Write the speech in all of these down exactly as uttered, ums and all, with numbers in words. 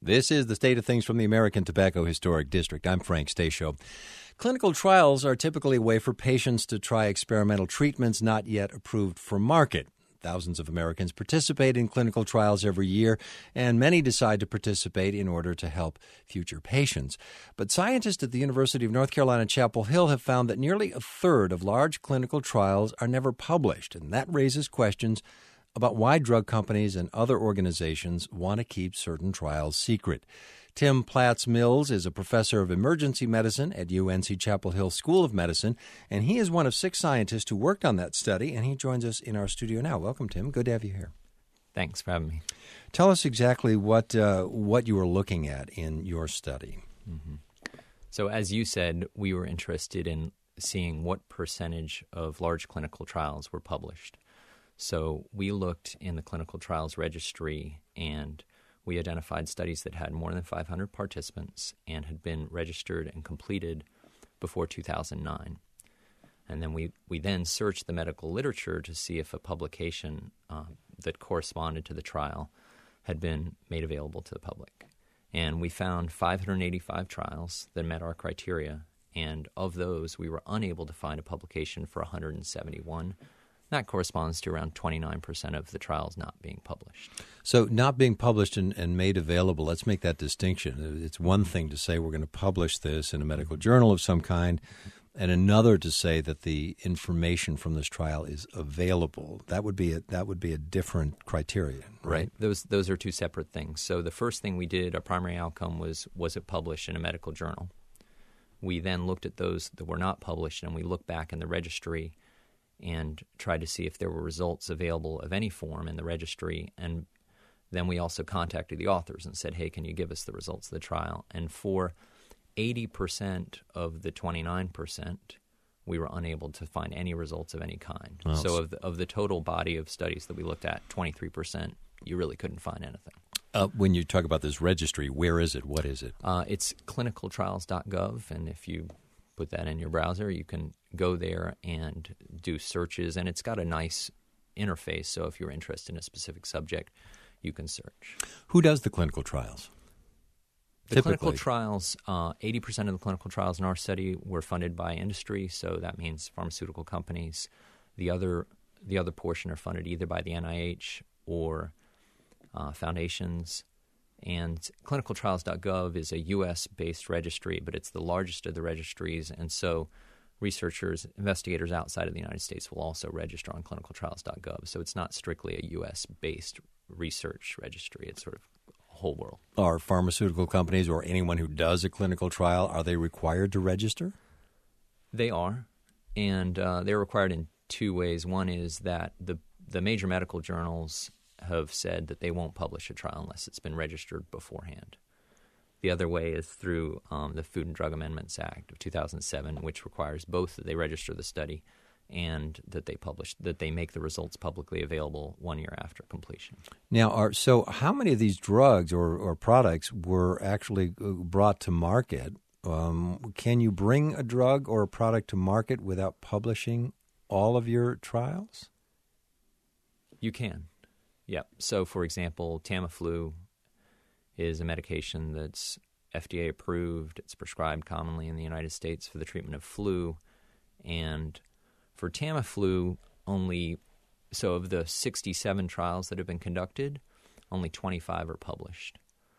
This is the State of Things from the American Tobacco Historic District. I'm Frank Stasio. Clinical trials are typically a way for patients to try experimental treatments not yet approved for market. Thousands of Americans participate in clinical trials every year, and many decide to participate in order to help future patients. But scientists at the University of North Carolina, Chapel Hill have found that nearly a third of large clinical trials are never published, and that raises questions about why drug companies and other organizations want to keep certain trials secret. Tim Platts-Mills is a professor of emergency medicine at U N C Chapel Hill School of Medicine, and he is one of six scientists who worked on that study, and he joins us in our studio now. Welcome, Tim. Good to have you here. Thanks for having me. Tell us exactly what uh, what you were looking at in your study. Mm-hmm. So as you said, we were interested in seeing what percentage of large clinical trials were published. So we looked in the clinical trials registry, and we identified studies that had more than five hundred participants and had been registered and completed before two thousand nine. And then we, we then searched the medical literature to see if a publication uh, that corresponded to the trial had been made available to the public. And we found five hundred eighty-five trials that met our criteria, and of those, we were unable to find a publication for one hundred seventy-one. That corresponds to around twenty-nine percent of the trials not being published. So not being published and, and made available, let's make that distinction. It's one thing to say we're going to publish this in a medical journal of some kind, and another to say that the information from this trial is available. That would be a, that would be a different criterion, right? Right. Those those are two separate things. So the first thing we did, our primary outcome was, was it published in a medical journal? We then looked at those that were not published, and we looked back in the registry and tried to see if there were results available of any form in the registry. And then we also contacted the authors and said, hey, can you give us the results of the trial? And for eighty percent of the twenty-nine percent, we were unable to find any results of any kind. Well, so of the, of the total body of studies that we looked at, twenty-three percent, you really couldn't find anything. Uh, when you talk about this registry, where is it? What is it? Uh, it's clinical trials dot gov, and if you put that in your browser, you can go there and do searches, and it's got a nice interface, so if you're interested in a specific subject, you can search. Who does the clinical trials? The Typically. clinical trials, uh, eighty percent of the clinical trials in our study were funded by industry, so that means pharmaceutical companies. The other the other portion are funded either by the N I H or uh, foundations. And clinical trials dot gov is a U S-based registry, but it's the largest of the registries, and so researchers, investigators outside of the United States will also register on clinical trials dot gov. So it's not strictly a U S-based research registry. It's sort of a whole world. Are pharmaceutical companies or anyone who does a clinical trial, are they required to register? They are, and uh, they're required in two ways. One is that the the major medical journals have said that they won't publish a trial unless it's been registered beforehand. The other way is through um, the Food and Drug Amendments Act of two thousand seven, which requires both that they register the study and that they publish, that they make the results publicly available one year after completion. Now, are, so how many of these drugs or, or products were actually brought to market? Um, can you bring a drug or a product to market without publishing all of your trials? You can. Yep. So, for example, Tamiflu is a medication that's F D A approved. It's prescribed commonly in the United States for the treatment of flu. And for Tamiflu, only, so of the sixty-seven trials that have been conducted, only twenty-five are published.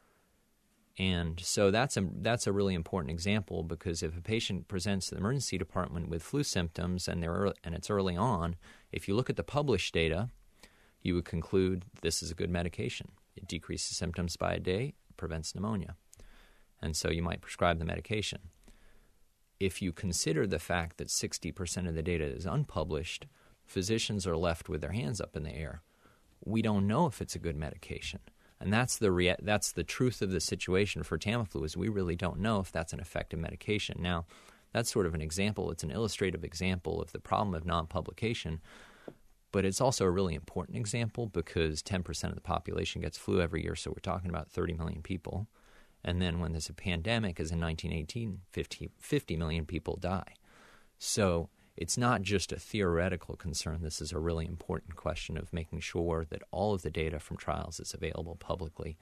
And so that's a, that's a really important example, because if a patient presents to the emergency department with flu symptoms and, they're early, and it's early on, if you look at the published data, you would conclude this is a good medication. It decreases symptoms by a day, prevents pneumonia. And so you might prescribe the medication. If you consider the fact that sixty percent of the data is unpublished, physicians are left with their hands up in the air. We don't know if it's a good medication. And that's the rea- that's the truth of the situation for Tamiflu, is we really don't know if that's an effective medication. Now, that's sort of an example. It's an illustrative example of the problem of non-publication. But it's also a really important example, because ten percent of the population gets flu every year, so we're talking about thirty million people. And then when there's a pandemic, as in nineteen eighteen, fifty, fifty million people die. So it's not just a theoretical concern. This is a really important question of making sure that all of the data from trials is available publicly.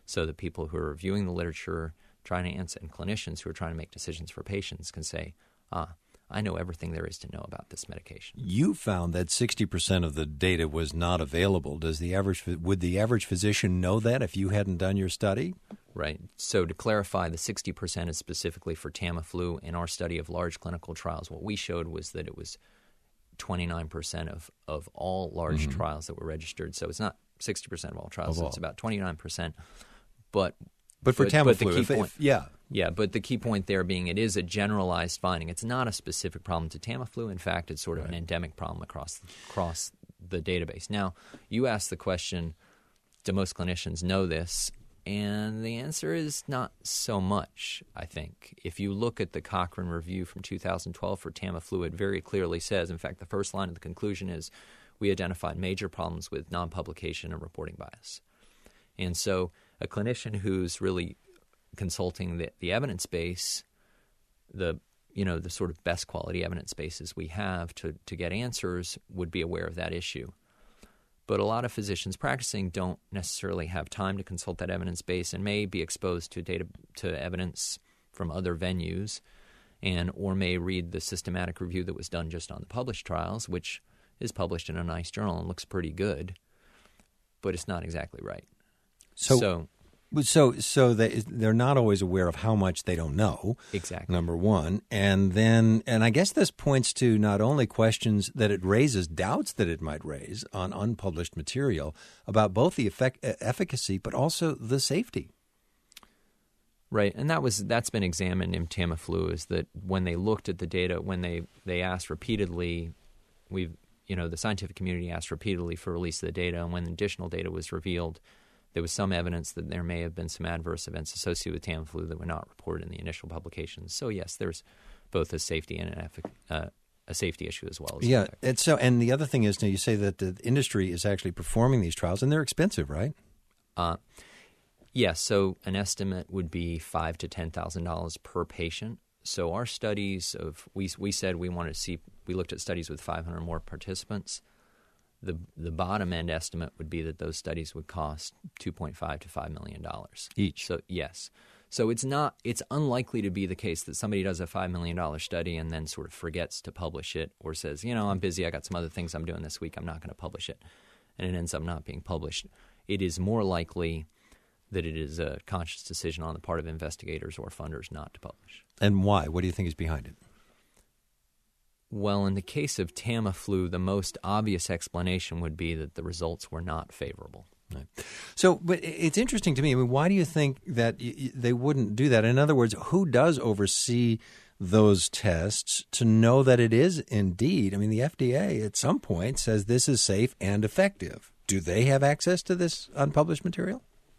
so that people who are reviewing the literature, trying to answer, and clinicians who are trying to make decisions for patients can say, ah, I know everything there is to know about this medication. You found that sixty percent of the data was not available. Does the average would the average physician know that if you hadn't done your study? Right. So to clarify, the sixty percent is specifically for Tamiflu. In our study of large clinical trials, what we showed was that it was twenty-nine percent of, of all large mm-hmm. trials that were registered. So it's not sixty percent of all trials. Of all. So it's about twenty-nine percent. But But for but, Tamiflu, but the key if, point, if, yeah. Yeah, but the key point there being it is a generalized finding. It's not a specific problem to Tamiflu. In fact, it's sort of right. an endemic problem across, across the database. Now, you asked the question, do most clinicians know this? And the answer is not so much, I think. If you look at the Cochrane review from two thousand twelve for Tamiflu, it very clearly says, in fact, the first line of the conclusion is, we identified major problems with non-publication and reporting bias. And so a clinician who's really consulting the, the evidence base, the you know the sort of best quality evidence bases we have to, to get answers would be aware of that issue. But a lot of physicians practicing don't necessarily have time to consult that evidence base and may be exposed to data to evidence from other venues, and or may read the systematic review that was done just on the published trials, which is published in a nice journal and looks pretty good, but it's not exactly right. So, so So so they, they're not always aware of how much they don't know, exactly. number one. And then, and I guess this points to not only questions that it raises, doubts that it might raise on unpublished material about both the effect, efficacy but also the safety. Right, and that was, that's been examined in Tamiflu, is that when they looked at the data, when they, they asked repeatedly, we've, you know, the scientific community asked repeatedly for release of the data, and when additional data was revealed, there was some evidence that there may have been some adverse events associated with Tamiflu that were not reported in the initial publications. So yes, there's both a safety and an effic- uh, a safety issue as well. As yeah, and so and the other thing is, now you say that the industry is actually performing these trials, and they're expensive, right? Uh, yes. So an estimate would be five to ten thousand dollars per patient. So our studies of we we said we wanted to see we looked at studies with five hundred more participants. The the bottom end estimate would be that those studies would cost two point five to five million dollars each. So yes, so it's not it's unlikely to be the case that somebody does a five million dollar study and then sort of forgets to publish it, or says, you know, I'm busy, I got some other things I'm doing this week, I'm not going to publish it, and it ends up not being published. It is more likely that it is a conscious decision on the part of investigators or funders not to publish. And why? What do you think is behind it? Well, in the case of Tamiflu, the most obvious explanation would be that the results were not favorable. Right. So, but it's interesting to me. I mean, why do you think that y- they wouldn't do that? In other words, who does oversee those tests to know that it is indeed? I mean, the F D A at some point says this is safe and effective. Do they have access to this unpublished material?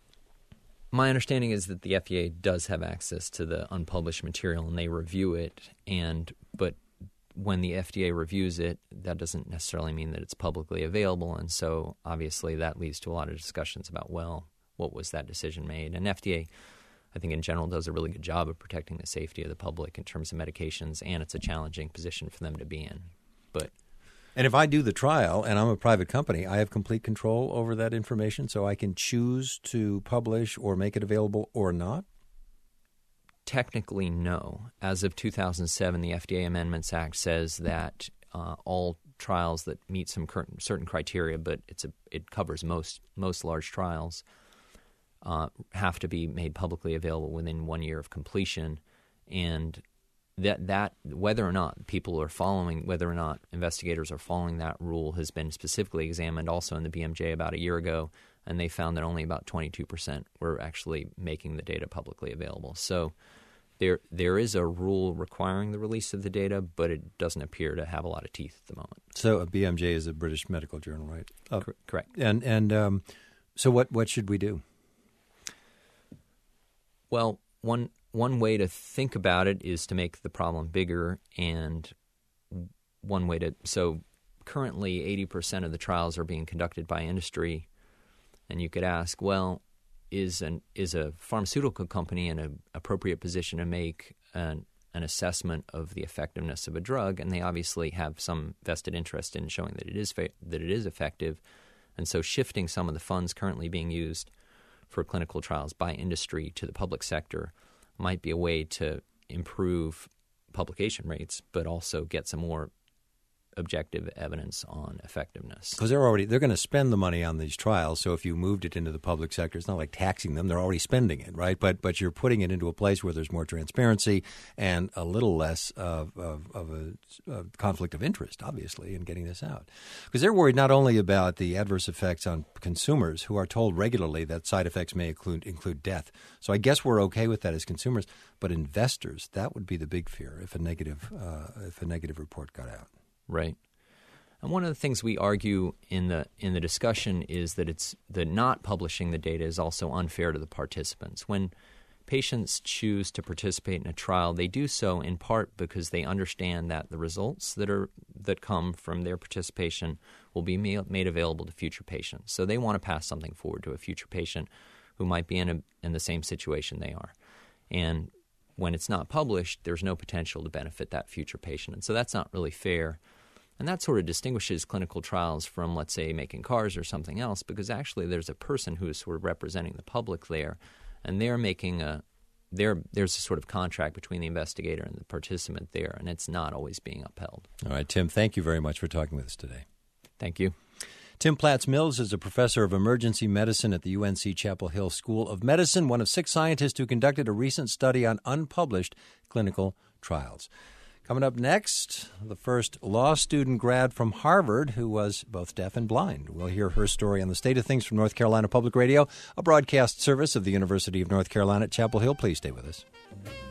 My understanding is that the F D A does have access to the unpublished material, and they review it. And but when the F D A reviews it, that doesn't necessarily mean that it's publicly available. And so obviously that leads to a lot of discussions about, well, what was that decision made? And F D A, I think in general, does a really good job of protecting the safety of the public in terms of medications, and it's a challenging position for them to be in. But and if I do the trial and I'm a private company, I have complete control over that information, so I can choose to publish or make it available or not? Technically, no. As of two thousand seven, the F D A Amendments Act says that uh, all trials that meet some current, certain criteria, but it's a, it covers most most large trials, uh, have to be made publicly available within one year of completion. And that that whether or not people are following, whether or not investigators are following that rule has been specifically examined also in the B M J about a year ago, and they found that only about twenty-two percent were actually making the data publicly available. So there there is a rule requiring the release of the data, but it doesn't appear to have a lot of teeth at the moment. So a B M J is a British medical journal, right? Oh, Cor- correct. And and um, so what, what should we do? Well, one one way to think about it is to make the problem bigger, and one way to so currently eighty percent of the trials are being conducted by industry, and you could ask, well, is an is a pharmaceutical company in an appropriate position to make an, an assessment of the effectiveness of a drug? And they obviously have some vested interest in showing that it is fa- that it is effective, and so shifting some of the funds currently being used for clinical trials by industry to the public sector might be a way to improve publication rates, but also get some more objective evidence on effectiveness. Because they're already they're going to spend the money on these trials. So if you moved it into the public sector, it's not like taxing them; they're already spending it, right? But but you're putting it into a place where there's more transparency and a little less of, of, of a, a conflict of interest, obviously, in getting this out. Because they're worried not only about the adverse effects on consumers, who are told regularly that side effects may include include death. So I guess we're okay with that as consumers, but investors, that would be the big fear if a negative uh, if a negative report got out. Right. And one of the things we argue in the in the discussion is that it's that not publishing the data is also unfair to the participants. When patients choose to participate in a trial, they do so in part because they understand that the results that are that come from their participation will be ma- made available to future patients. So they want to pass something forward to a future patient who might be in a, in the same situation they are. And when it's not published, there's no potential to benefit that future patient. And so that's not really fair. And that sort of distinguishes clinical trials from, let's say, making cars or something else, because actually there's a person who is sort of representing the public there, and they're making a there. There's a sort of contract between the investigator and the participant there, and it's not always being upheld. All right, Tim, thank you very much for talking with us today. Thank you. Tim Platts-Mills is a professor of emergency medicine at the U N C Chapel Hill School of Medicine, one of six scientists who conducted a recent study on unpublished clinical trials. Coming up next, the first law student grad from Harvard who was both deaf and blind. We'll hear her story on the state of things from North Carolina Public Radio, a broadcast service of the University of North Carolina at Chapel Hill. Please stay with us.